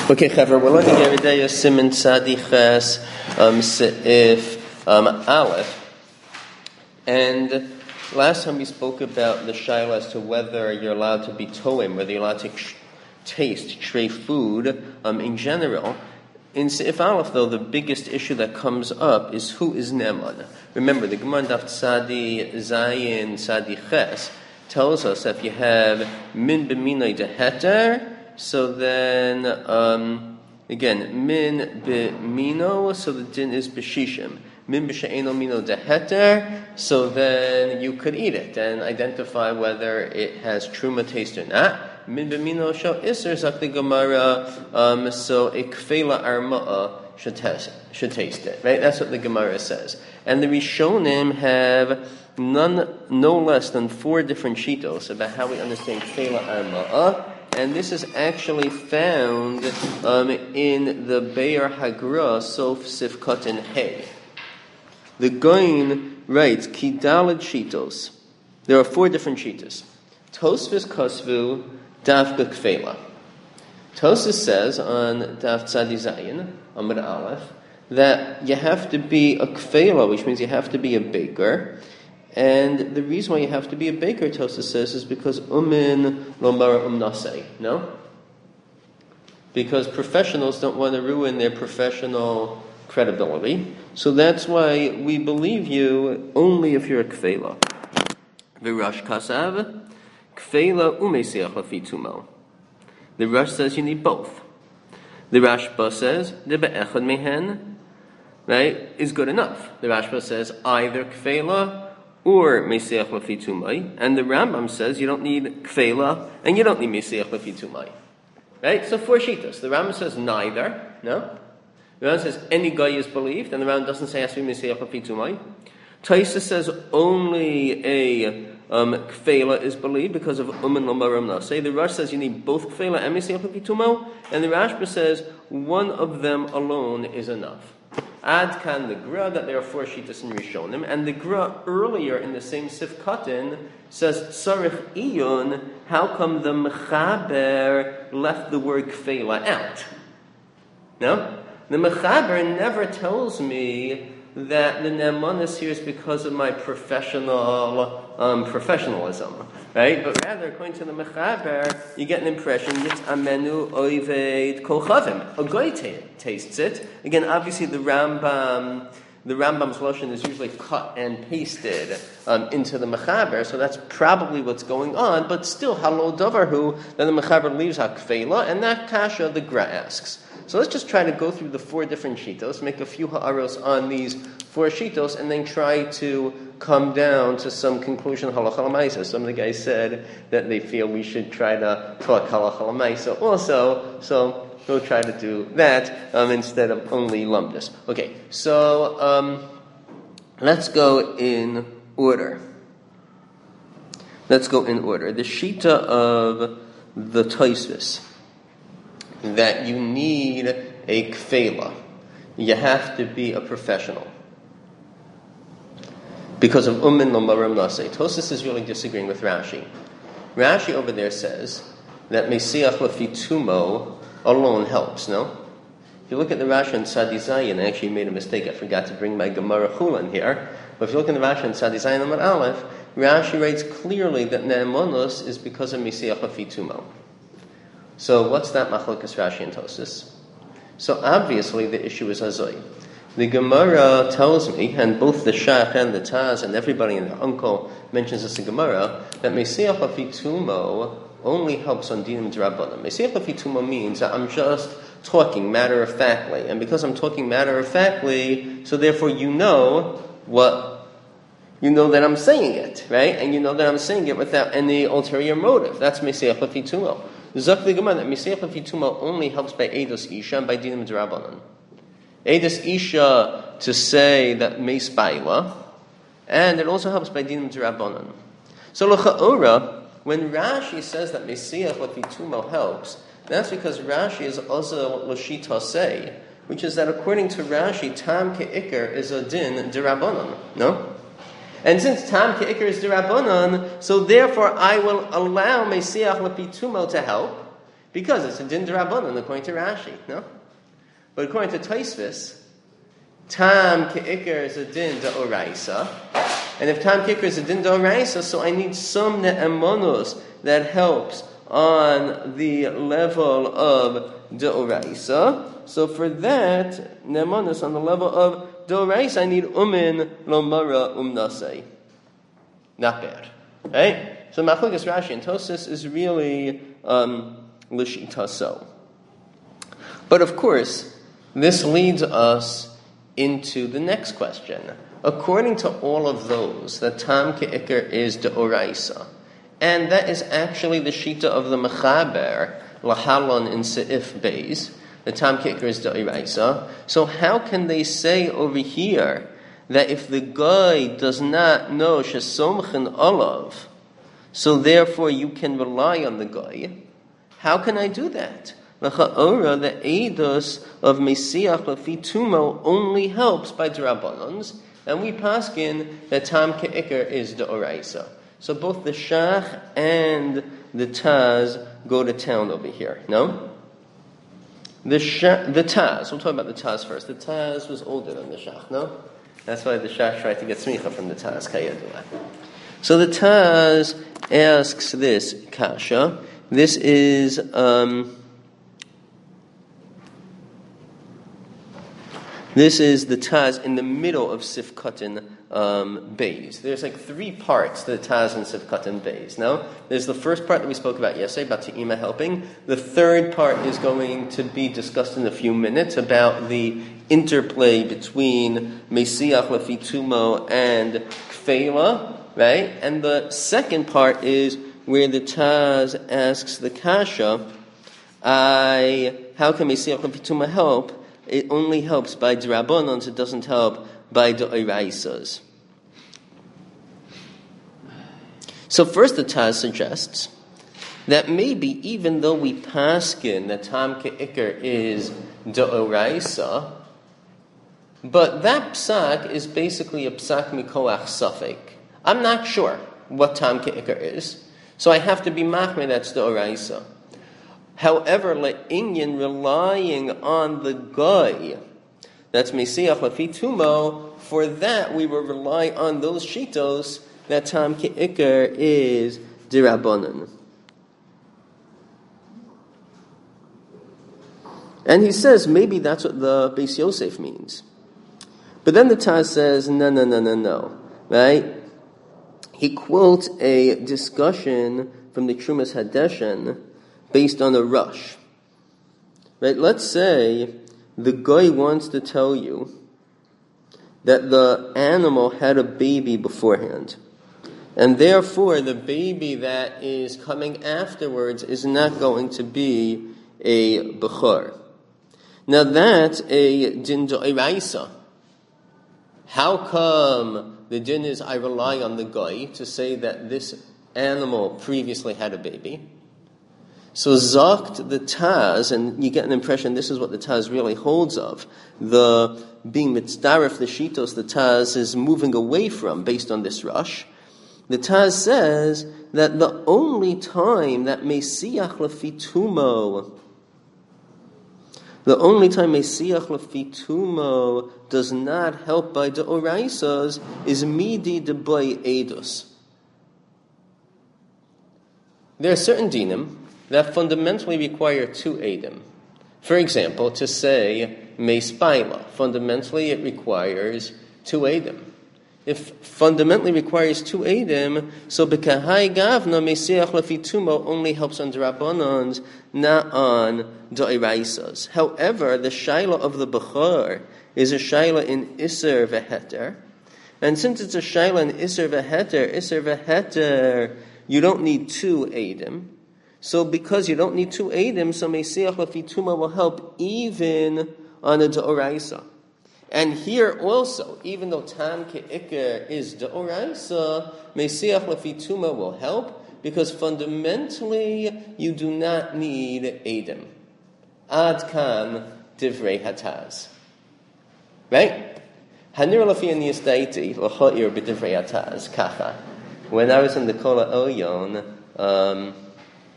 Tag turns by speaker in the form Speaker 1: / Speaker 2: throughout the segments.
Speaker 1: Okay, Chaver, we're looking every day at Siman Tzadi Seif Aleph. And last time we spoke about the shaila as to whether you're allowed to be toim, whether you're allowed to taste tray food in general. In Seif Aleph, though, the biggest issue that comes up is who is Neman. Remember, the Gemara Daf Tzadi Zayin Tzadi Ches tells us that if you have min b'minoi deheter, so then, again, min b'mino, so the din is b'shishim. Min b'she'eno mino deheter, so then you could eat it and identify whether it has truma taste or not. Min b'mino shel iser zakli gemara, so a kfela arma'a should taste it, right? That's what the Gemara says. And the Rishonim have no less than 4 different shitos about how we understand kfela arma'a. And this is actually found in the Be'er Hagra Sof Sifkat and Hay. The Goin writes, Ki Daled Shitos. There are 4 different shitos. Tosfos Kosvu Daf Kfela. Tosfos says on Daf Tzadi Zayin, Amud Aleph, that you have to be a kfela, which means you have to be a baker. And the reason why you have to be a baker, Tosfos says, is because umin lomara umnasei. No? Because professionals don't want to ruin their professional credibility. So that's why we believe you only if you're a kfela. V'Rash kasav, kfela umesiach lafitumo. The Rash says you need both. The Rashba says, the be'echad mehen, right, is good enough. The Rashba says either kfela or Mesiach Lafitumai. And the Rambam says you don't need Kfela and you don't need Mesiach Lafitumai. Right? So 4 shitas. The Rambam says neither. No? The Rambam says any guy is believed, and the Rambam doesn't say it has to be Mesiach Lafitumai. Taisa says only a Kfela is believed because of Umin Lomaram Nasei. The Rosh says you need both Kfela and Mesiach Lafitumai. And the Rashba says one of them alone is enough. Ad kan the Gra, that there are 4 shitas in Rishonim, and the Gra earlier in the same Sifkatin says Sarich Iyun. How come the Mechaber left the word Kfela out? No, the Mechaber never tells me that the Nemanis here is because of my professionalism, right? But rather, according to the Mechaber, you get an impression it's amenu oived kolchavim. A guy tastes it. Again, obviously, the Rambam's lashon is usually cut and pasted into the Mechaber, so that's probably what's going on. But still, halo davarhu, that the Mechaber leaves hakfela, and that kasha the Gra asks. So let's just try to go through the 4 different shitos, make a few ha'aros on these 4 shitos, and then try to come down to some conclusion halacha l'maisa. Some of the guys said that they feel we should try to talk halacha l'maisa also, so we'll try to do that instead of only lumdus. Okay, so let's go in order. The shita of the Tosfos, that you need a kfela. You have to be a professional. Because of ummin lomaram nasei. Tosfos is really disagreeing with Rashi. Rashi over there says that mesiach lafitumo alone helps, no? If you look at the Rashi and Tzadi Zayin, I actually made a mistake. I forgot to bring my Gemara Chulan here. But if you look at the Rashi and Tzadi Zayin Amud Aleph, Rashi writes clearly that ne'emonos is because of mesiach lafitumo. So what's that machlokas Rashi and Tosfos? So obviously the issue is Azoi. The Gemara tells me, and both the Shach and the Taz and everybody and their uncle mentions this in Gemara, that Mesiach Lafitumo only helps on Dinim D'Rabbanan. Mesiach Lafitumo means that I'm just talking matter-of-factly. And because I'm talking matter-of-factly, so therefore you know that I'm saying it, right? And you know that I'm saying it without any ulterior motive. That's Mesiach Lafitumo. Zok the Gemara that Mesiach Lafitumo only helps by Eidos Isha and by Dinim D'Rabbanan. Eidos Isha to say that Meis Baila, and it also helps by Dinim D'Rabbanan. So L'cha'ora, when Rashi says that Mesiach Lafitumo helps, that's because Rashi is also L'shita say, which is that according to Rashi, Tam Ke'ikr is a din D'Rabbanan, no? And since Tam Ke'ikr is D'Rabbanan, so therefore I will allow Mesiach Lafitumo to help, Because it's a din d'Rabbanan according to Rashi, no? But according to Tosfos, tam ke'ikr is a din d'oraisa. And if tam ke'ikr is a din d'oraisa, so I need some ne'emonos that helps on the level of d'oraisa. So for that, ne'emonos on the level of d'oraisa, I need umin lomara umnasei. Not bad, right? So Machlokes Rashi and Tosfos is really l'shita so. But of course, this leads us into the next question. According to all of those, the tam ke'ikr is d'oraisa, and that is actually the shita of the Mechaber Lahalon in Seif Beis. The tam ke'ikr is d'oraisa. So how can they say over here that if the guy does not know shesomchen olav, so therefore you can rely on the guy? How can I do that? L'cha'ora, the eidos of Mesiach Lafi Tumo only helps by d'Rabbanans, and we paskin that tam ke'ikr is d'oraisa. So both the Shach and the Taz go to town over here, no? The Taz, we'll talk about the Taz first. The Taz was older than the Shach, no? That's why the Shach tried to get smicha from the Taz, kayadua. So the Taz asks this kasha. This is the Taz in the middle of Sifkatan Beis. There's like three parts to the Taz and Sifkatan Beis. No? There's the first part that we spoke about yesterday, about Te'ima helping. The third part is going to be discussed in a few minutes about the interplay between Mesiach Lafi Tumo and Kfela, right? And the second part is where the Taz asks the kasha, how can Mesiach Lafi Tumo help? It only helps by d'Rabbanans, it doesn't help by d'oraisas. So first the Taz suggests that maybe even though we paskin that tam ke'ikr is d'oraisa, but that psak is basically a psak mikoach safek. I'm not sure what tam ke'ikr is, so I have to be machmir that's d'oraisa. However, le'inyan, relying on the guy, that's Mesiach Lafi Tumo, for that we will rely on those shitos that tam ke'ikr is d'Rabbanan. And he says maybe that's what the Beis Yosef means. But then the Taz says, no, right? He quotes a discussion from the Trumas Hadeshen based on a rush. Right? Let's say the guy wants to tell you that the animal had a baby beforehand, and therefore the baby that is coming afterwards is not going to be a bechor. Now that's a din d'oraisa. How come the din is I rely on the guy to say that this animal previously had a baby? So zakt the Taz, and you get an impression this is what the Taz really holds of, the being mitzdaref, the shitos the Taz is moving away from based on this rush. The Taz says that the only time that Mesiach Lafi Tumo, does not help by d'oraisas is midi debay edus. There are certain dinim that fundamentally require two edim. For example, to say meispaila, fundamentally it requires two edim. If fundamentally requires two edim, so bekahai gavna Mesiach Lafi Tumo only helps on d'Rabbanans, not on d'oraisas. However, the shaila of the bechor is a shaila in iser v'heter, and since it's a shaila in iser v'heter, you don't need two edim. So because you don't need two edim, so Mesiach Lafi Tumo will help even on a d'oraisa. And here also, even though tam ke'ikr is d'oraisa, Mesiach Lafi Tumo will help because fundamentally you do not need edim. Ad kan divrei hataz. Right? Hanir Lafi Aniyas Daiti l'cha'ir b'divrei hataz kacha. When I was in the Kol Elyon,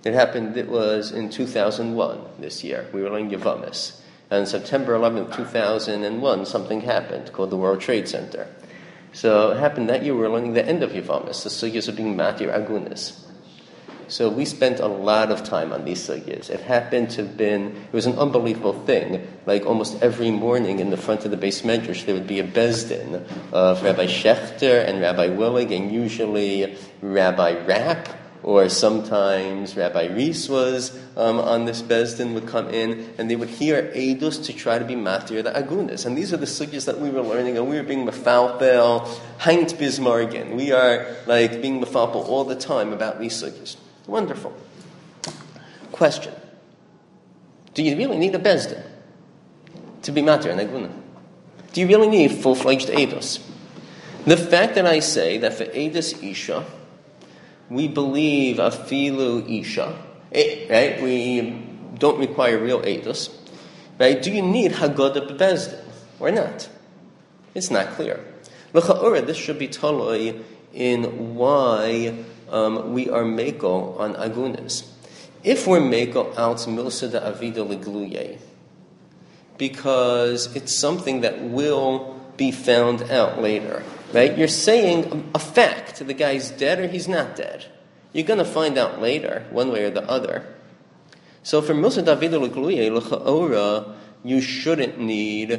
Speaker 1: It was in 2001 this year. We were learning Yavamis. And on September 11th, 2001, something happened called the World Trade Center. So it happened that year we were learning the end of Yavamis, the sugyas of being matir agunis. So we spent a lot of time on these sugyas. It was an unbelievable thing. Like almost every morning in the front of the Beis Medrash, there would be a bezdin of Rabbi Schechter and Rabbi Willig, and usually Rabbi Rapp, or sometimes Rabbi Rees was on this bezdin, would come in, and they would hear edus to try to be matir the agunis. And these are the sugyas that we were learning, and we were being mefalpel, haint bismargin. We are like being mefalpel all the time about these sugyas. Wonderful. Question. Do you really need a bezdin to be matir an aguna? Do you really need full-fledged edus? The fact that I say that for edus isha, we believe afilu isha, right? We don't require real edus, right? Do you need haggadah bezdin or not? It's not clear. L'cha'ora, this should be toloi in why we are meko on agunas. If we're meko out milsa da avida legluye, because it's something that will be found out later, right? You're saying a fact. The guy's dead or he's not dead. You're going to find out later, one way or the other. So for milsa da avida legluye, l'cha'ora, you shouldn't need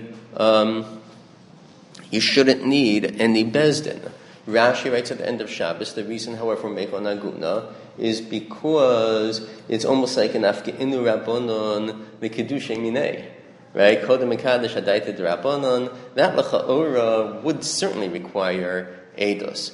Speaker 1: any bezdin. Rashi writes at the end of Shabbos, the reason, however, we make on aguna is because it's almost like an afkeinu rabbanon l'kedushay minei, right? Kodem mekadosh hadaita d'rabbanon. That l'cha'ora would certainly require edus.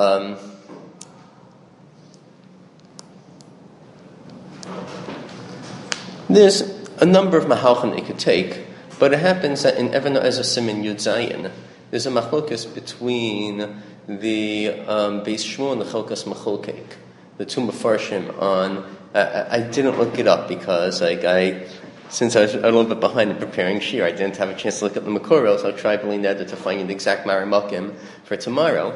Speaker 1: There's a number of mahalchim it could take, but it happens that in Even Ha'ezer Siman Yud Zayin, there's a machlokes between the Beis Shmuel and the Chelkas Macholkek, the two Mefarshim on. I didn't look it up because, since I was a little bit behind in preparing Shir, I didn't have a chance to look at the Makoros. I'll try b'li neder to find the exact Marimakim for tomorrow.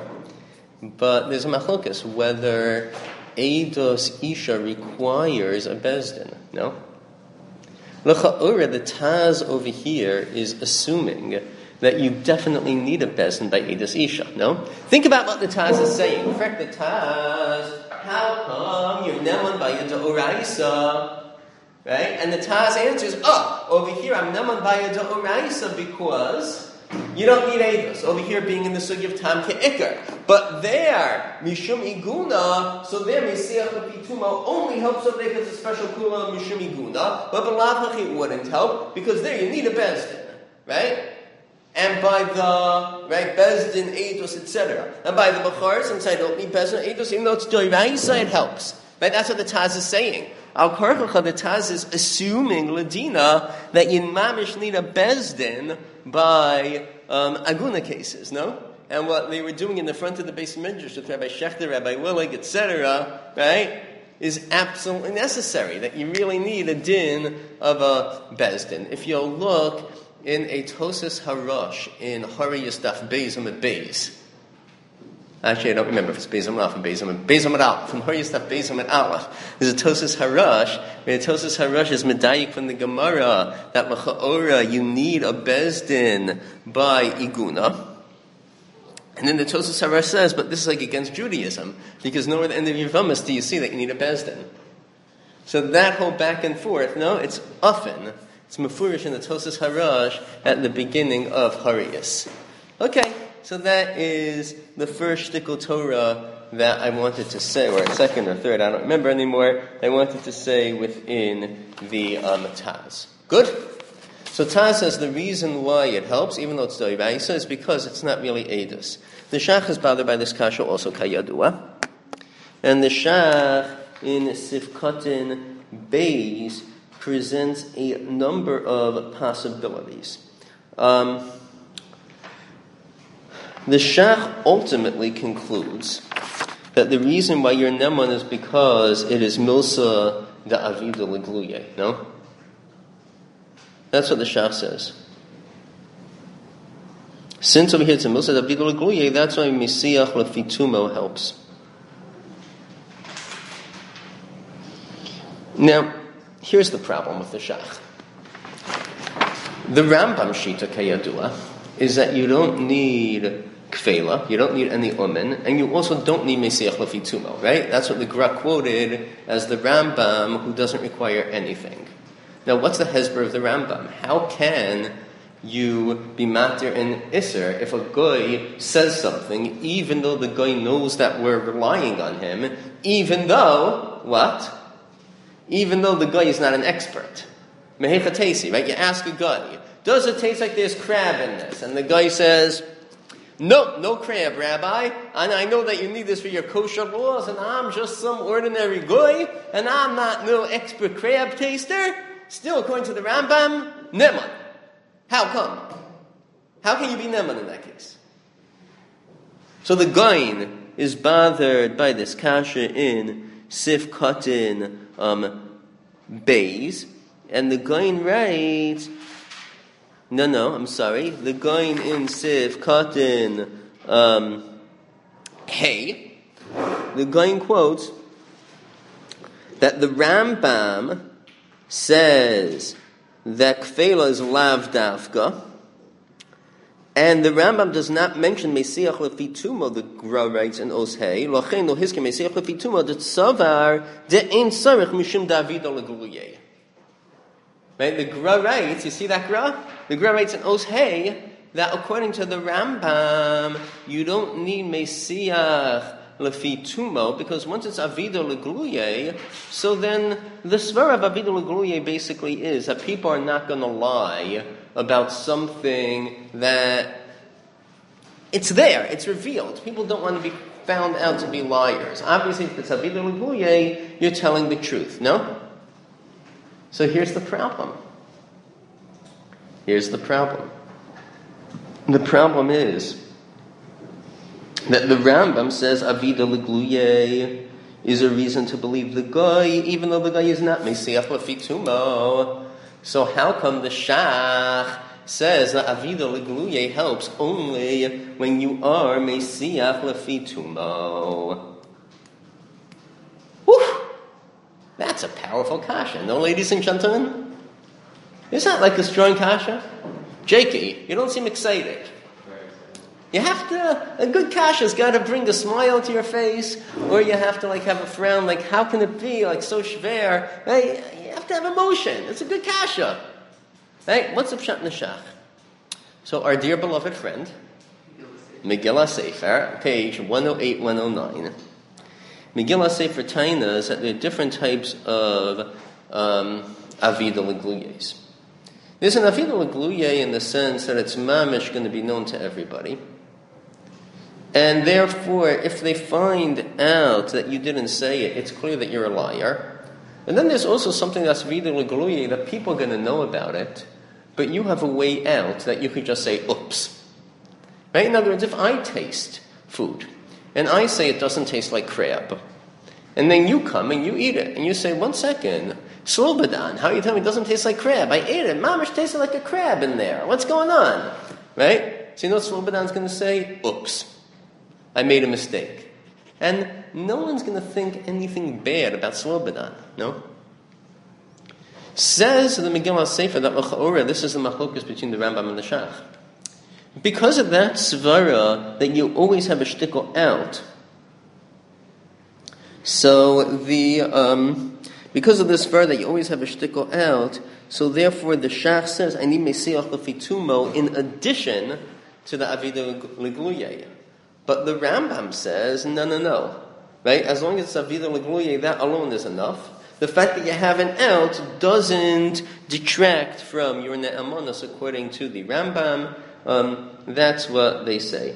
Speaker 1: But there's a machlokes whether Eidos Isha requires a bezdin. No. L'cha'ora, the Taz over here is assuming that you definitely need a bezdin by Eidos Isha, no? Think about what the Taz is saying. Correct the Taz, how come you're neman by a d'oraisa? Right? And the Taz answers, over here I'm neman by a d'oraisa because you don't need Eidos. Over here being in the sugi of Tam Ke'ikr. But there, Mishum Iguna, so there Mesiach L'Pitumo only helps over there because it's a special kula Mishum Iguna, but B'lav Hachi wouldn't help because there you need a bezdin, right? And by the bezdin, eidos, etc. And by the bachar, since I don't need bezdin, eidos, even though it's doiraisa, it helps. Right? That's what the Taz is saying. Al karchacha, the Taz is assuming ladina that you mamish need a bezdin by aguna cases, no? And what they were doing in the front of the Beis Medrash with Rabbi Schechter, Rabbi Willig, etc., right, is absolutely necessary. That you really need a din of a bezdin. If you'll look in a Tosas Harash in Hari Yisdaf Beis Amid Beis. Actually, I don't remember if it's Beis Amid Aleph and Beis Amid Aleph. From Hari Yisdaf Beis Amid Aleph, there's a Tosas Harash, where the Tosas Harash is medayik from the Gemara that l'cha'ora you need a bezdin by iguna. And then the Tosas Harash says, but this is like against Judaism, because nowhere at the end of Yevamos do you see that you need a bezdin. So that whole back and forth, no, it's often. It's mefurish in the Tosas Harash at the beginning of Hariyas. Okay, so that is the first shtickle Torah that I wanted to say, or second or third, I don't remember anymore, I wanted to say within the Taz. Good? So Taz says the reason why it helps, even though it's Doiraisa, is because it's not really Eidos. The Shach is bothered by this kasha also Kayadua. And the Shach in Sifkatin Beis presents a number of possibilities. The Shach ultimately concludes that the reason why you're neman is because it is milsa da avida legluye. No? That's what the Shach says. Since over here it's a milsa da avida legluye, that's why Mesiach L'Fitumo helps. Now, here's the problem with the shach. The Rambam Shita Kayadua is that you don't need kfela, you don't need any umen, and you also don't need mesiach lefitumo, right? That's what the Gra quoted as the Rambam who doesn't require anything. Now, what's the hezber of the Rambam? How can you be matir in Isser if a guy says something, even though the guy knows that we're relying on him, even though, what? Even though the guy is not an expert. Mehecha tesi, right? You ask a guy, does it taste like there's crab in this? And the guy says, nope, no crab, Rabbi. And I know that you need this for your kosher laws, and I'm just some ordinary guy, and I'm not no expert crab taster. Still, according to the Rambam, neman. How come? How can you be neman in that case? So the Gain is bothered by this kasha in Sif Katin Bays, and the Gain writes, the Gain in Sif Katin Hey, the Gain quotes that the Rambam says that kfela is lav dafka, and the Rambam does not mention mesiach lefitumo. The Gra writes in Oshei, lochein lo hiskem mesiach lefitumo de tzavar de ein sarich mishum David leguluyeh. Right? The Gra writes. You see that Gra? The Gra writes in Oshei that according to the Rambam, you don't need mesiach lefitumo, because once it's avido legluye, so then the svara of avido legluye basically is that people are not going to lie about something that it's there, it's revealed. People don't want to be found out to be liars. Obviously, if it's avido legluye, you're telling the truth, no? So here's the problem. The problem is that the Rambam says Avida Legluye is a reason to believe the guy, even though the guy is not Mesiach Lefitumo. So how come the Shach says that Avida Legluye helps only when you are Mesiach Lefitumo? Whew! That's a powerful kasha, no, ladies and gentlemen? Is that like a strong kasha? Jakey, you don't seem excited. You have to, a good kasha's got to bring a smile to your face, or you have to have a frown, how can it be, so schwer, right? You have to have emotion. It's a good kasha. Right? What's the pshat neshach? So our dear beloved friend, Megillah Sefer, page 108, 109. Megillah Sefer tainas that there are different types of Avida Legluyes. There's an Avida Legluye in the sense that it's mamish going to be known to everybody. And therefore, if they find out that you didn't say it, it's clear that you're a liar. And then there's also something that's Avida Legluye that people are going to know about it, but you have a way out that you could just say, oops. Right? In other words, if I taste food, and I say it doesn't taste like crab, and then you come and you eat it, and you say, 1 second, Slobodan, how are you telling me it doesn't taste like crab? I ate it. Mamish tasted like a crab in there. What's going on? Right? So you know what Slobodan's going to say? Oops. I made a mistake. And no one's going to think anything bad about Slobodan. No? Says the Megillah Sefer that L'cha'ora, this is the machlokus between the Rambam and the Shach. Because of that svara that you always have a shtickle out, so because of this svara that you always have a shtickle out, so therefore the Shach says, I need mesiach lefitumo in addition to the Avida Legluye. But the Rambam says, no. Right? As long as it's Avida Legluye, that alone is enough. The fact that you have an out doesn't detract from your ne'amanos according to the Rambam. That's what they say.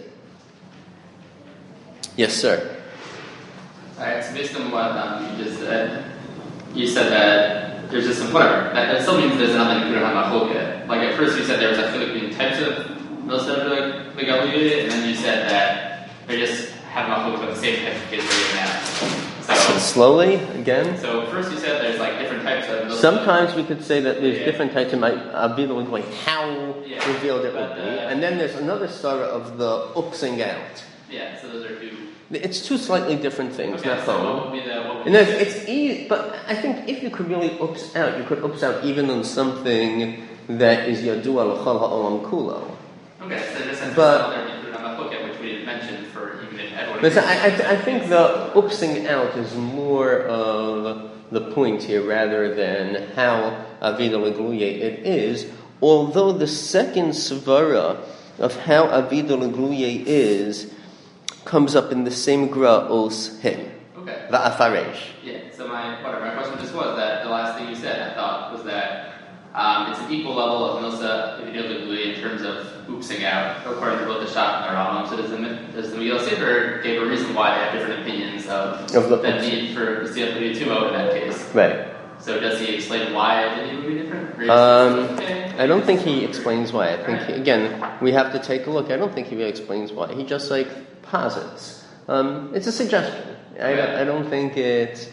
Speaker 1: Yes, sir.
Speaker 2: Alright, so based on what you just said, you said that there's just some whatever. That still means there's nothing to have machloket. At first you said there was between types of Nosef Legaluye, and then you said that they just have machloket with the same type of kids that you have. So
Speaker 1: slowly, again.
Speaker 2: So first you said there's different types of Nosef.
Speaker 1: Sometimes we could say that there's different types of Avida Legluye, how revealed it would be. And then there's another story of the upsing out.
Speaker 2: Yeah, so those are two.
Speaker 1: It's two slightly different things.
Speaker 2: Okay,
Speaker 1: Not
Speaker 2: so
Speaker 1: whole.
Speaker 2: what would be the... What would
Speaker 1: And
Speaker 2: be
Speaker 1: it's easy, but I think if you could really ups out, you could ups out even on something that is yadua l'chol ha'olam kulo.
Speaker 2: Okay, so this has
Speaker 1: But-
Speaker 2: there included on the book, which we didn't mention for even if Edward...
Speaker 1: But I think the upsing out is more of the point here rather than how Avida L'Gluye it is, although the second svara of how Avida L'Gluye is comes up in the same gra os he.
Speaker 2: Okay.
Speaker 1: Va'afaresh.
Speaker 2: Yeah, so my question just was that the last thing you said, I thought, was that it's an equal level of Milsa in terms of oopsing out, according to both the Shach and the Rambam. So does the Megillah Sefer give a reason why they have different opinions of the need for the CFW 2.0 in that case?
Speaker 1: Right.
Speaker 2: So does he explain why the need would be different?
Speaker 1: I don't think he explains why. I think, again, we have to take a look. I don't think he really explains why. He just, posits. It's a suggestion. I don't think it's...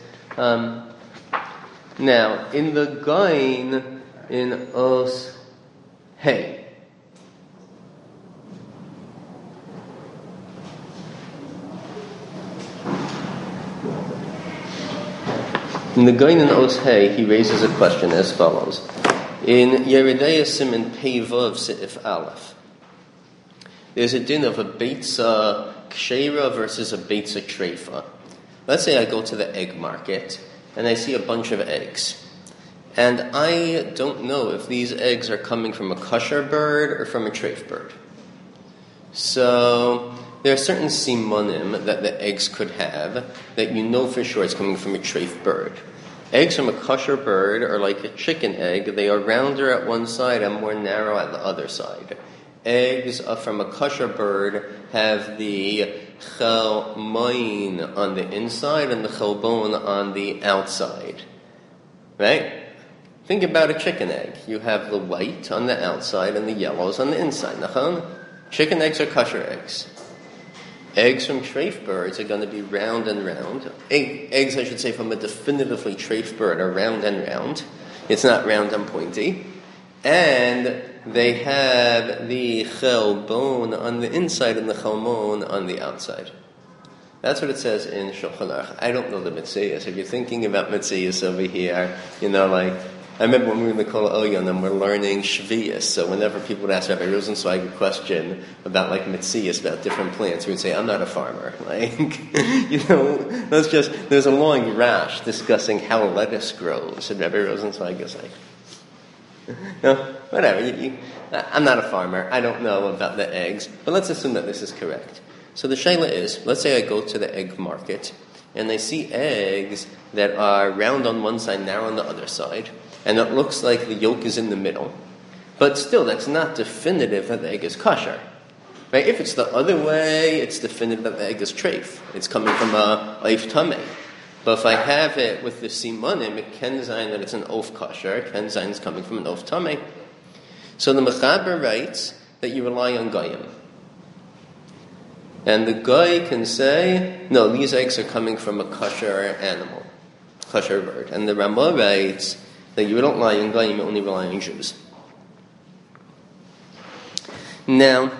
Speaker 1: now, in the Gain, in Os Hey, in the Gain in Os Hey, he raises a question as follows. In Yeridei Siman Peivav Seif Aleph, there's a din of a Beitza Kshera versus a Beitza Treifa. Let's say I go to the egg market and I see a bunch of eggs. And I don't know if these eggs are coming from a kosher bird or from a treif bird. So there are certain simonim that the eggs could have that you know for sure it's coming from a treif bird. Eggs from a kosher bird are like a chicken egg. They are rounder at one side and more narrow at the other side. Eggs from a kosher bird have the chelmoin on the inside and the chelbon on the outside. Right? Think about a chicken egg. You have the white on the outside and the yellows on the inside. Nachon? Chicken eggs are kosher eggs. Eggs from treif birds are going to be round and round. Eggs, I should say, from a definitively treif bird are round and round. It's not round and pointy. And they have the chelbon on the inside and the chelmon on the outside. That's what it says in Shulchan Aruch. I don't know the Metzias. If you're thinking about Metzias over here, I remember when we were in the Kol Elyon and we're learning Shvius, so whenever people would ask Rabbi Rosenzweig a question about Metzias, about different plants, we would say, I'm not a farmer. There's a long rash discussing how lettuce grows, and Rabbi Rosenzweig is no, whatever. I'm not a farmer. I don't know about the eggs, but let's assume that this is correct. So the shaila is, let's say I go to the egg market, and I see eggs that are round on one side, narrow on the other side, and it looks like the yolk is in the middle. But still, that's not definitive that the egg is kosher. Right? If it's the other way, it's definitive that the egg is treif. It's coming from a oif tamei. But if I have it with the simanim, it can design that it's an oif kosher. It can design it's coming from an oif tamei. So the Mechaber writes that you rely on goyim. And the guy can say, no, these eggs are coming from a kosher animal, kosher bird. And the Ramah writes that you don't rely on goyim, you only rely on Jews. Now,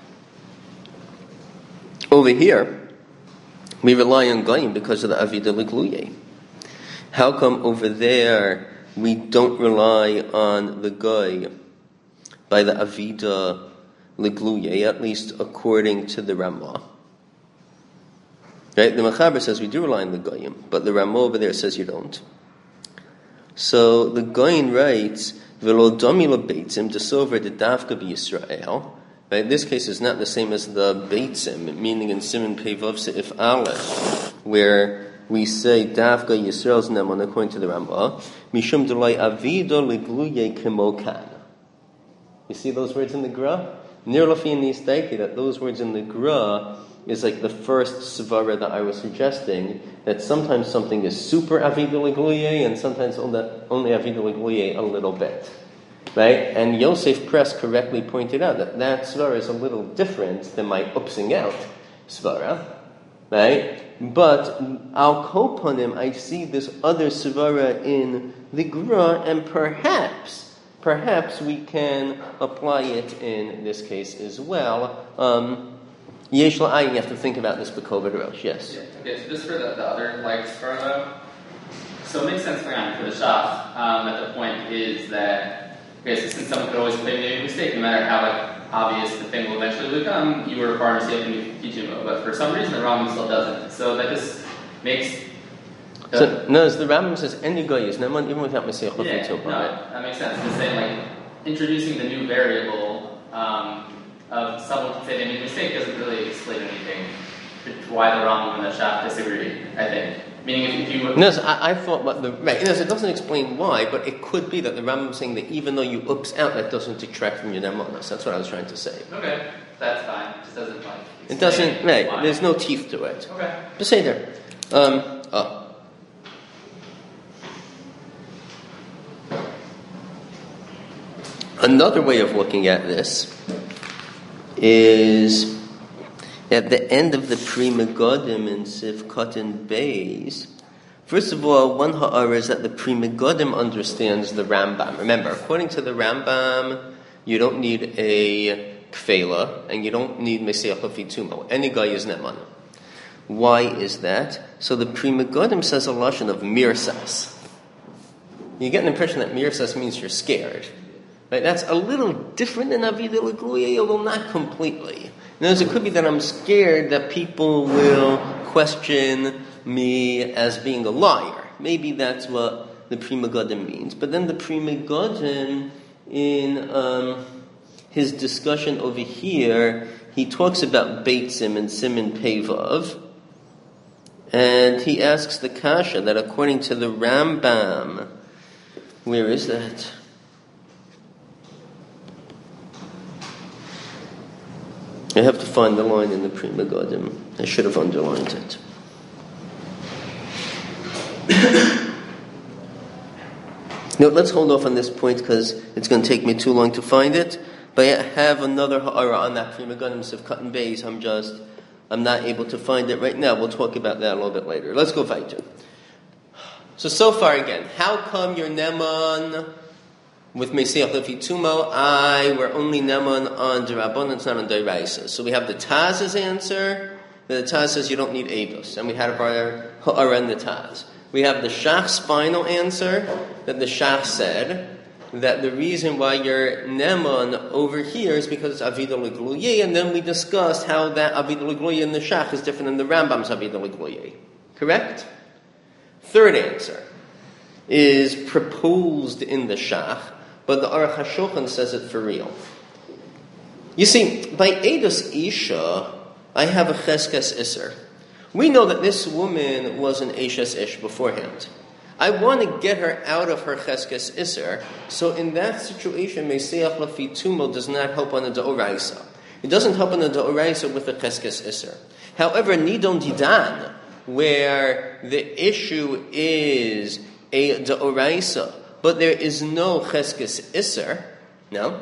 Speaker 1: over here, we rely on goyim because of the Avida L'Gluye. How come over there we don't rely on the guy by the Avida L'Gluye, at least according to the Ramah? Right? The Mechaber says we do rely on the goyim, but the Ramah over there says you don't. So the Goyin writes, "V'lo domi lebeitzim desover de davka b'Yisrael." Right? This case is not the same as the beitzim, meaning in Siman Peivav Seif Aleph, where we say davka Yisrael's nemon according to the Ramah. Mishum delay avida legluye kemokan. You see those words in the Gra? Nir lafi nistaiki, that those words in the Gra is like the first svara that I was suggesting, that sometimes something is super Avida L'Gluye and sometimes only Avida L'Gluye a little bit. Right? And Yosef Press correctly pointed out that svara is a little different than my upsing out svara. Right? But al kopanim, I see this other svara in the Gra, and perhaps we can apply it in this case as well. Yesh la'ayin, you have to think about this b'koved rosh, yes.
Speaker 2: Yeah. Okay, so just for the other spur though. So it makes sense for the shach. At the point is that, okay, so since someone could always claim they made a mistake, no matter how obvious the thing will eventually become, you were required to see a new Kijimo. But for some reason the Rambam still doesn't. So that just makes...
Speaker 1: So notice the Rambam says any goy is neman even without Mesiach Lefi Tumah.
Speaker 2: No, that makes sense. Just saying introducing the new variable of someone can say they made a mistake doesn't really explain anything to why the Rambam and the Shach disagree, I think. Meaning if you...
Speaker 1: No, so I thought right, it doesn't explain why, but it could be that the Rambam is saying that even though you oops out, that doesn't detract from your nemanos. That's what I was trying to say.
Speaker 2: Okay, that's fine. It just doesn't
Speaker 1: it doesn't, right, there's no teeth to it.
Speaker 2: Okay.
Speaker 1: Just say there. Another way of looking at this is at the end of the Pri Megadim in Sif Katan Beis. First of all, one ha'ara is that the Pri Megadim understands the Rambam. Remember, according to the Rambam, you don't need a kfela and you don't need Mesiach Lefi Tumah. Any guy is neman. Why is that? So the Pri Megadim says a lashon of mirsas. You get an impression that mirsas means you're scared. Right? That's a little different than Avida L'Gluya, although not completely. In other words, it could be that I'm scared that people will question me as being a liar. Maybe that's what the Pri Megadim means. But then the Pri Megadim, in his discussion over here, he talks about Beitzim and Simin Pevav, and he asks the kasha that according to the Rambam, where is that? I have to find the line in the Pri Megadim. I should have underlined it. No, let's hold off on this point because it's going to take me too long to find it. But I have another ha'ara on that Pri Megadim of Katan Beis. I'm not able to find it right now. We'll talk about that a little bit later. Let's go weiter. So far again, how come you're neman with Mesiach Lefi Tumah? We're only neman on D'Rabbanan, it's not on D'Oraisa. So we have the Taz's answer. The Taz says you don't need Eidos. And we had our ha'ara in the Taz. We have the Shach's final answer, that the Shach said that the reason why you're neman over here is because it's Avida L'Gluya, and then we discussed how that Avida L'Gluya in the Shach is different than the Rambam's Avida L'Gluya. Correct? Third answer is proposed in the Shach, but the Aruch HaShulchan says it for real. You see, by Eidos Isha, I have a Cheskes Isser. We know that this woman was an Eishes Ish beforehand. I want to get her out of her Cheskes Isser, so in that situation, Mesiach Lefi Tumah does not help on the D'Oraisa. It doesn't help on the D'Oraisa with the Cheskes Isser. However, Nidon Didan, where the issue is a D'Oraisa, but there is no Cheskes Isser, no?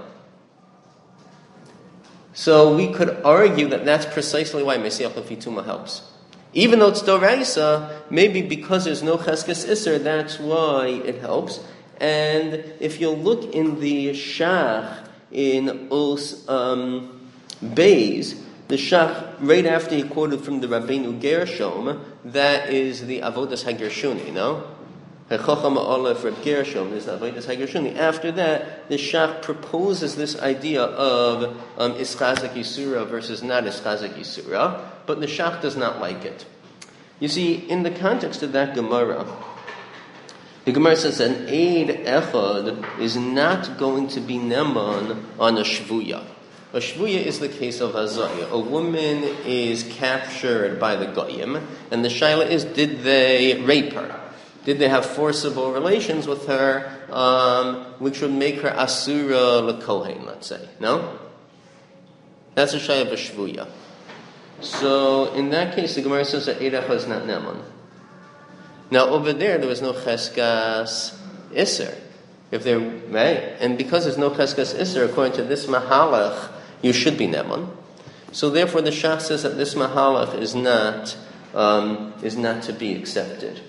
Speaker 1: So we could argue that that's precisely why Mesiach Lefi Tumah helps. Even though it's D'Oraisa, maybe because there's no Cheskes Isser, that's why it helps. And if you look in the Shach, in Os Beis, the Shach, right after he quoted from the Rabbeinu Gershom, that is the Avodas HaGershuni, no? Hechacham Aleph Reb Gershom is the Avodas HaGershuni. After that, the Shach proposes this idea of Ischazak Yisura versus not Ischazak Yisura, but the Shach does not like it. You see, in the context of that Gemara, the Gemara says that an Eid Echad is not going to be Neman on a Shvuya. A Shvuya is the case of Azaya. A woman is captured by the Goyim, and the Shaila is, did they rape her? Did they have forcible relations with her, which would make her Asura L'Kohen, let's say? No? That's a Shaila of a Shvuya. So, in that case, the Gemara says that Eid Echad is not Neman. Now, over there was no Cheskas Isser. Right? And because there's no Cheskas Isser, according to this Mahalach, you should be Neman. So, therefore, the Shach says that this Mahalach is not to be accepted.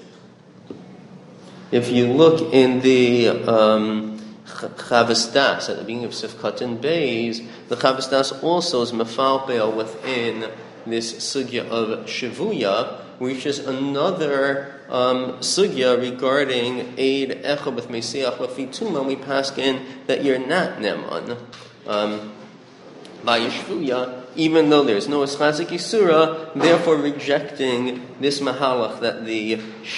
Speaker 1: If you look in the Chavas Das, at the beginning of Sif Katan Beis, the Chavas Das also is mefalpel within this sugya of shivuya, which is another sugya regarding aid echa with Mesiach Lafituma. We paskin that you're not neman by Yishvuya, even though there's no Eschazik Isura, therefore rejecting this mahalach that the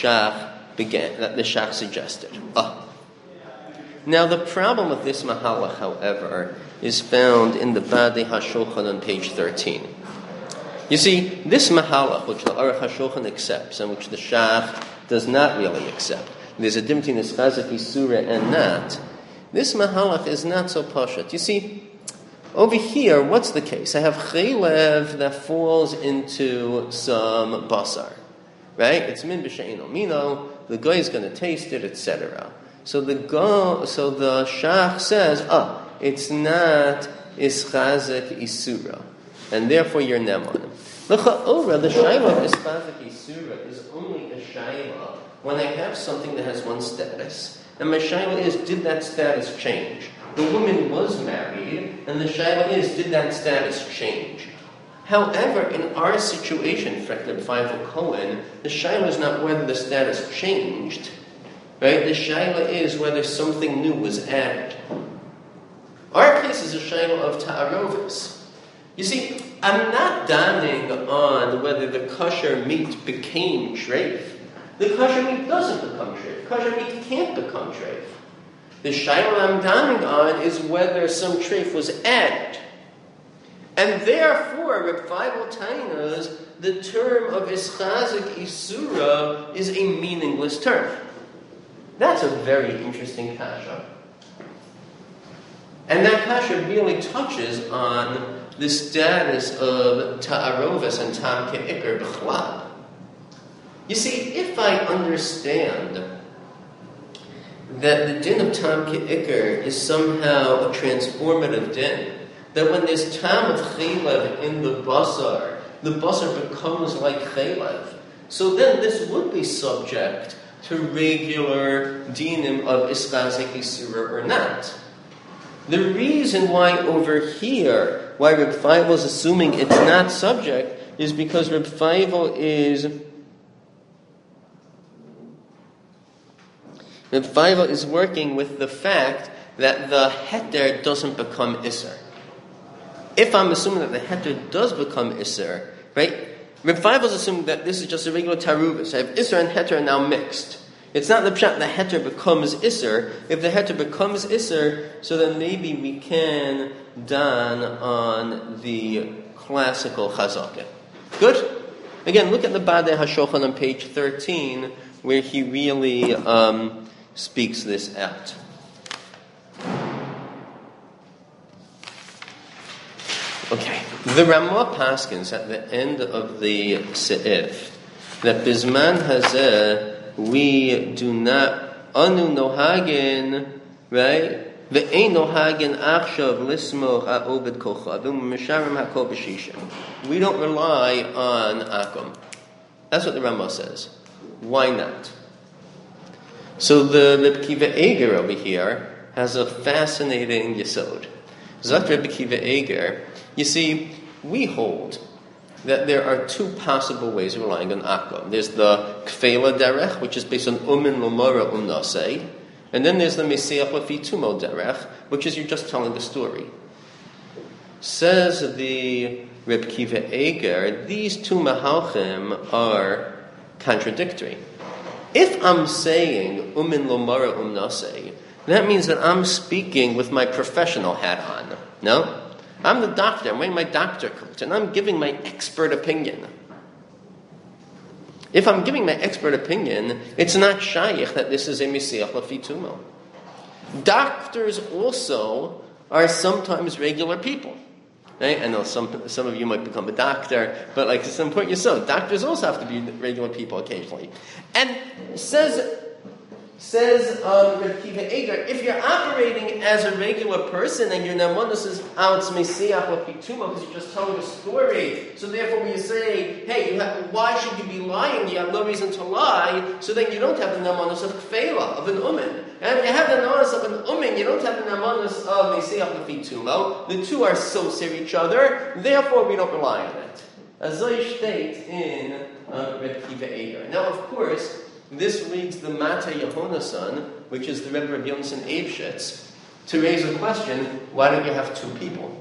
Speaker 1: Shach suggested. Now the problem with this mahalach, however, is found in the Badei HaShulchan on page 13. You see, this mahalach, which the Aruch HaShulchan accepts and which the Shach does not really accept, there's a difference between Eschazik Isura and not, this mahalach is not so pashut. You see, over here, what's the case? I have chaylev that falls into some basar, right? It's min b'she'ino mino. The guy is going to taste it, etc. So the shach says, it's not ischazik isura, and therefore you're neman. The shayla of ischazik isura is only a shayla when I have something that has one status, and my shayla is, did that status change? The woman was married, and the shayla is, did that status change? However, in our situation, Frekler Feivel Cohen, the shayla is not whether the status changed, right? The shayla is whether something new was added. Our case is a shayla of ta'arovis. You see, I'm not daning on whether the kosher meat became treif. The kosher meat doesn't become treif. Kosher meat can't become treif. The shayla I'm daning on is whether some treif was added. And therefore, Reb Feivel Tainas, the term of Ischazik Isura is a meaningless term. That's a very interesting kasha. And that kasha really touches on the status of Ta'arovis and Tam Ke'ikr B'chlad. You see, if I understand that the din of Tam Ke'ikr is somehow a transformative din, that when there's Tam of Chaylev in the basar becomes like Chaylev, so then this would be subject to regular dinim of Ischazik Isura or not. The reason why over here, why Reb Feivel is assuming it's not subject, is because Reb Feivel is working with the fact that the heter doesn't become Isser. If I'm assuming that the heter does become Isser, right? Reb Feivel is assuming that this is just a regular taruvis. I have Isser and heter are now mixed. It's not the pshat the heter becomes Isser. If the heter becomes Isser, so then maybe we can dan on the classical chazakah. Good? Again, look at the Badei HaShulchan on page 13, where he really speaks this out. Okay. The Ramah paskins at the end of the seif that bizman hazeh we do not anu nohagin, right? Ve'ein nohagin achshav lismoch ha'obed kochav u'misharim hakol b'shisha. We don't rely on akum. That's what the Ramah says. Why not? So the Reb Kiva Eger over here has a fascinating yesod. Zot Reb Kiva Eger, you see, we hold that there are two possible ways of relying on akum. There's the kfela derech, which is based on umin lomara umnasei, and then there's the mesiach lafitumo derech, which is you're just telling the story. Says the Reb Kiva Eger, these two mahalchim are contradictory. If I'm saying umin lomara umnasei, that means that I'm speaking with my professional hat on. No? I'm the doctor. I'm wearing my doctor coat, and I'm giving my expert opinion. If I'm giving my expert opinion, it's not shaykh that this is a mesiach lafitumo. Doctors also are sometimes regular people. Right? I know some of you might become a doctor, but like at some point you're so. Doctors also have to be regular people occasionally. And says Reb Kiva Eger, if you're operating as a regular person and your namanus is out mesiach lafitumo because you're just telling a story, so therefore when you say, hey, why should you be lying? You have no reason to lie, so then you don't have the namanus of kfela, of an umin. And if you have the namanus of an umin, you don't have the namanus of mesiach lafitumo. The two are associate each other, therefore we don't rely on it. Azoy steht in Reb Kiva Eger. Now, of course, this leads the Mata Yehonasan, which is the Rebbe Reb Yonasan Eibshitz, to raise a question, why don't you have two people?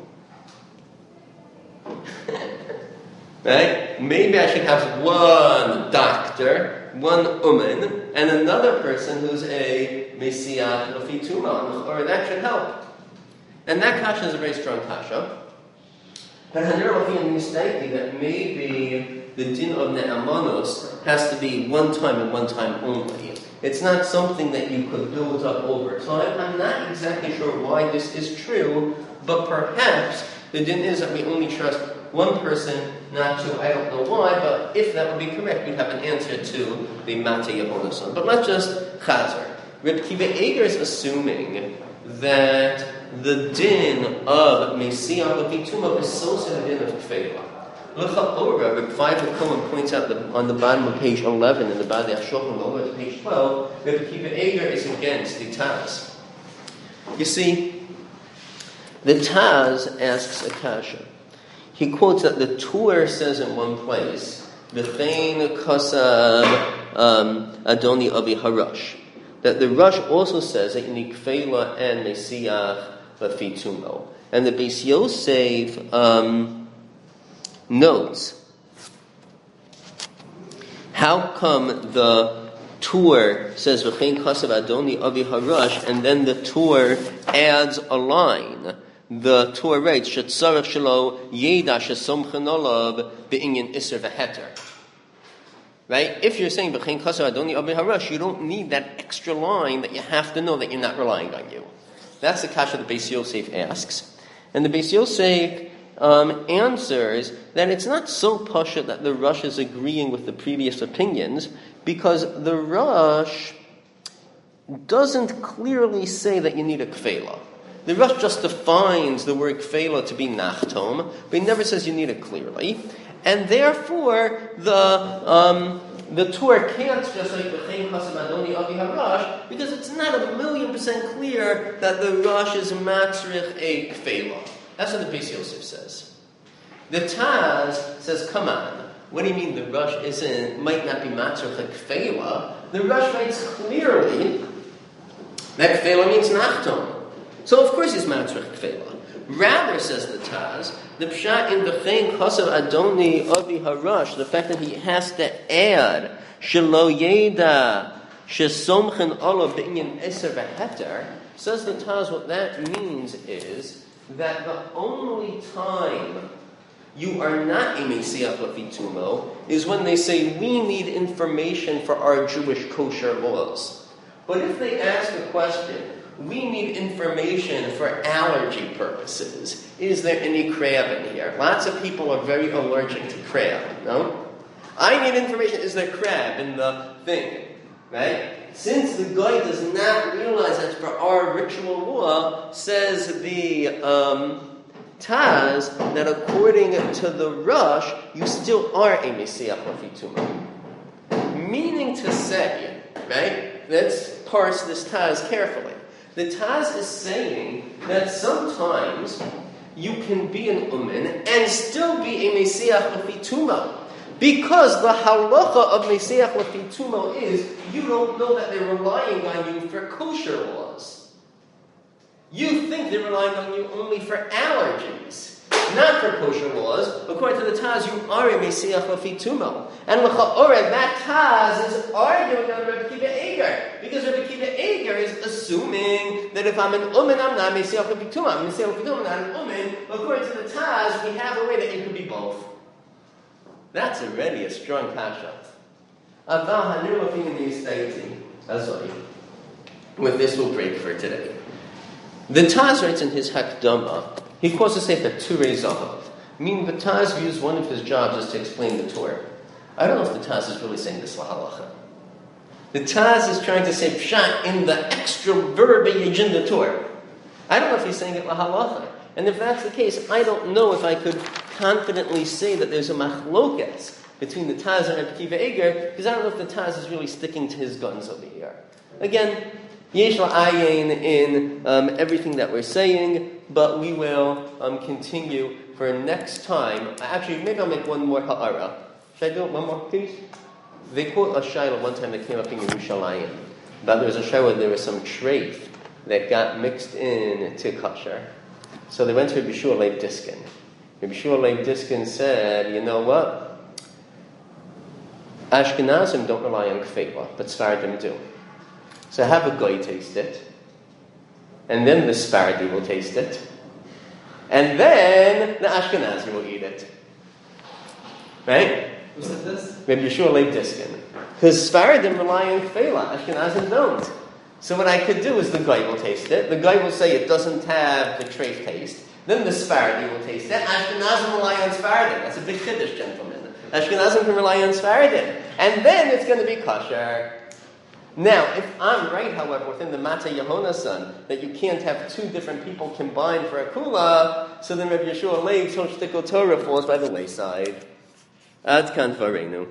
Speaker 1: Right? Maybe I should have one doctor, one uman, and another person who's a Messiah Lafituman, or that should help. And that kasha is a very strong kasha. But Hanir mistakenly that maybe the din of Ne'amanos has to be one time and one time only. It's not something that you could build up over time. I'm not exactly sure why this is true, but perhaps the din is that we only trust one person, not two. I don't know why, but if that would be correct, we'd have an answer to the Mata Yehonasan. But let's just chazer. Reb Kiva Eger is assuming that the din of Mesiah Levituma is so a din of Kfeilah. L'cha'ora, Reb Feivel Cohen points out on the bottom of page 11 in the Badei HaShulchan over to page 12, Reb Kiva Eger is against the Taz. You see, the Taz asks a kasha. He quotes that the Tur says in one place, V'chein kasav Adoni Avi Harash, that the Rush also says that you need Kfeilah and Mesiah Lefitumo. And the Beis Yosef notes, how come the Tur says V'chein kasav Adoni Avi Harash, and then the Tur adds a line? The Torah writes, "Shetzarech shelo yeda shesomchen olav beinyan iser v'heter." Right? If you're saying "B'chein kasav adoni avi harash," you don't need that extra line that you have to know that you're not relying on you. That's the kasha the Beis Yosef asks, and the Beis Yosef answers that it's not so pasha that the Rush is agreeing with the previous opinions, because the Rush doesn't clearly say that you need a kfeilah. The Rush just defines the word kfeilah to be nachtom, but he never says you need it clearly. And therefore, the Torah can't just say B'chein kasav adoni avi harash, because it's not 1,000,000% clear that the Rush is matzrich a kfeilah. That's what the Beis Yosef says. The Taz says, come on, what do you mean the Rush might not be matzrich a kfeilah? The Rush writes clearly that kfeilah means nachtom. So of course he's matzrich kfeilah. Rather, says the Taz, the pshat in B'chein kasav adoni avi harash, the fact that he has to add shelo yeda shesomchen olav b'inyan eser v'heter, says the Taz, what that means is that the only time you are not a Mesiach Lefitumo is when they say we need information for our Jewish kosher laws. But if they ask a question, we need information for allergy purposes. Is there any crab in here? Lots of people are very allergic to crab, no? I need information, is there crab in the thing? Right? Since the guy does not realize that for our ritual law, says the Taz, that according to the Rush, you still are a Mesiach Lefitumo. Meaning to say, right? Let's parse this Taz carefully. The Taz is saying that sometimes you can be an uman and still be a Mesiach Lefitumo. Because the halacha of Mesiach Lefitumo is you don't know that they're relying on you for kosher laws. You think they're relying on you only for allergies, not for kosher laws. According to the Taz, you are a Mesiach Lefitumo. And l'cha'oreh, that Taz is arguing on Rebbe Kiva Eger. Because Rebbe Kiva Eger is assuming that if I'm an uman, I'm not Mesiach Lefitumo. I'm Mesiach Lefitumo, not an uman. According to the Taz, we have a way that you could be both. That's already a strong kasha. With this, we'll break for today. The Taz writes in his Hakdama, he quotes the Sefer Turei Zahav, meaning the Taz views one of his jobs is to explain the Torah. I don't know if the Taz is really saying this lahalacha. The Taz is trying to say pshat in the extra verbiage in the Torah. I don't know if he's saying it lahalacha. And if that's the case, I don't know if I could confidently say that there's a machlokes between the Taz and Rebbe Kiva Eger, because I don't know if the Taz is really sticking to his guns over here. Again, Yesh la'ayin in everything that we're saying, but we will continue for next time. Actually, maybe I'll make one more ha'ara. Should I do it one more, please? They quote a shayla one time that came up in Yerushalayim. But there was a shayla, there was some treif that got mixed in to kosher. So they went to Rabbi Shua Leib Diskin. Rabbi Shua Leib Diskin said, you know what? Ashkenazim don't rely on kfeila, but Sfaradim do. So have a goy taste it, and then the Sfaradi will taste it, and then the Ashkenazi will eat it. Right?
Speaker 2: Who said this?
Speaker 1: Rabbi Yeshua Leib Diskin. Because Sfaradim rely on kfeila, Ashkenazim don't. So what I could do is the goy will taste it. The goy will say it doesn't have the treif taste. Then the Sfaradi will taste it. Ashkenazim rely on Sfaradim. That's a big chiddush, gentlemen. Ashkenazim can rely on Sfaradim. And then it's going to be kosher. Now, if I'm right, however, within the Mata Yehonasan, that you can't have two different people combined for a kula, so then Rabbi Yeshua Leib Torah falls by the wayside. Ad kan dvareinu.